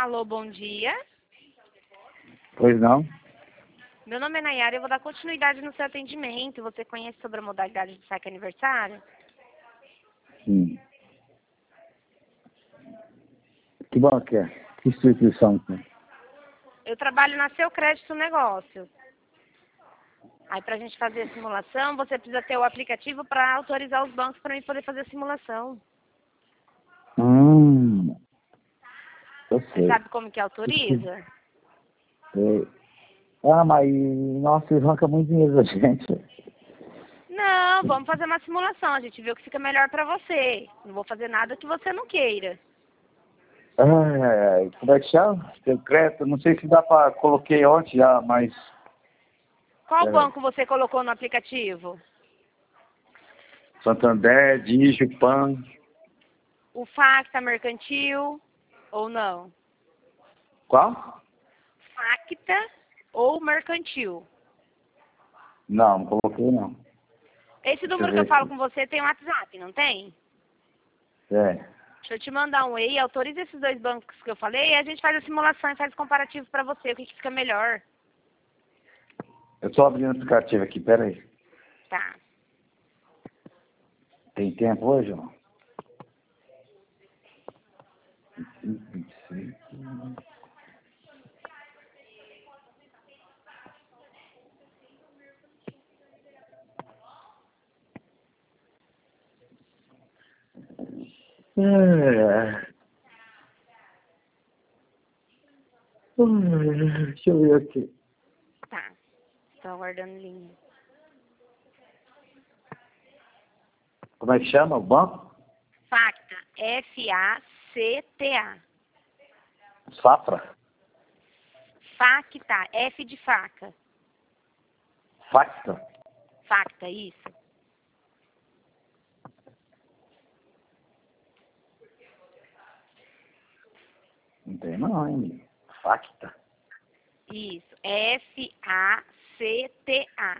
Alô, bom dia. Pois não? Meu nome é Nayara e eu vou dar continuidade no seu atendimento. Você conhece sobre a modalidade de saque aniversário? Sim. Que bom que é? Que instituição que é? Eu trabalho na Seu Crédito Negócio. Aí, para a gente fazer a simulação, você precisa ter o aplicativo para autorizar os bancos para mim poder fazer a simulação. Eu Você sei. sabe como que autoriza? Sei. Ah, mas nossa, isso arranca muito dinheiro da gente. Não, vamos fazer uma simulação. A gente vê o que fica melhor para você. Não vou fazer nada que você não queira. Ai, como é que chama? Secreto, não sei se dá pra... Coloquei ontem já, mas... Qual banco você colocou no aplicativo? Santander, Digio, Pan... O Facta Mercantil ou não? Qual? Facta ou Mercantil? Não, não coloquei não. Esse Deixa eu número que ver eu falo aqui. com você tem um WhatsApp, não tem? É. Deixa eu te mandar um e autoriza esses dois bancos que eu falei e a gente faz a simulação e faz o comparativo para você, o que fica melhor. Eu tô abrindo o aplicativo aqui, pera aí. Tá. Tem tempo hoje, não? Deixa eu ver aqui. Tá. Tô aguardando linha. Como é que chama o banco? Facta. F-A-C-T-A. Safra? Facta. F de faca. Facta? Facta, isso. Não tem não, hein? Facta. Isso. F-A-C-T-A.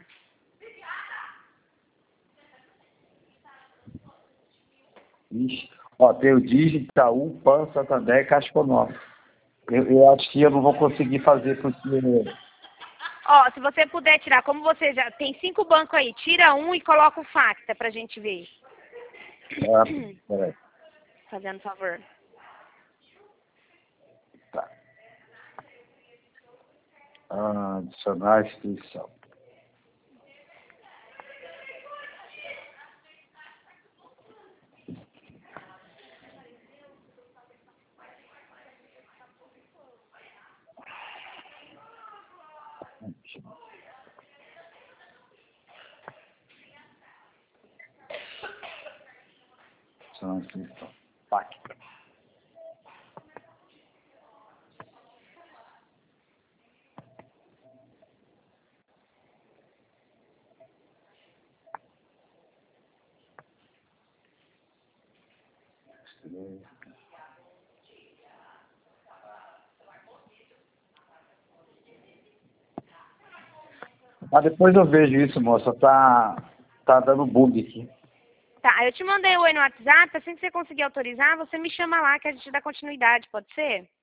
Ixi. Ó, tem o Digio, Itaú, Pan, Santander e Caixa Econômica. Eu acho que eu não vou conseguir fazer com esse número. Ó, se você puder tirar, como você já tem 5 bancos aí, tira um e coloca o Facta pra gente ver. Ah, peraí. Fazendo favor. Tá. Adicionar a instituição. Adicionar a instituição. Facta. Mas depois eu vejo isso, moça. Tá dando bug aqui. Tá, eu te mandei o oi no WhatsApp, assim que você conseguir autorizar, você me chama lá que a gente dá continuidade, pode ser?